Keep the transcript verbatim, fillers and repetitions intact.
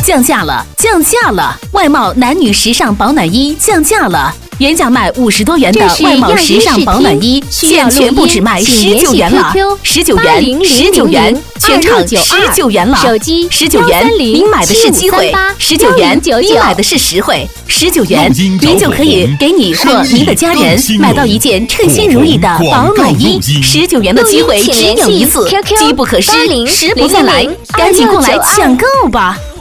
降价了，降价了！外贸男女时尚保暖衣降价了。原价卖五十多元的外贸时尚保暖衣，现全部只卖十九元了，十九元，十九元，全场十九元了， 手机十九元，您买的是机会，十九元，您买的是实惠，十九元，您就可以给你或您的家人买到一件称心如意的保暖衣，十九元的机会只有一次，机不可失，时不再来，赶紧过来抢购吧！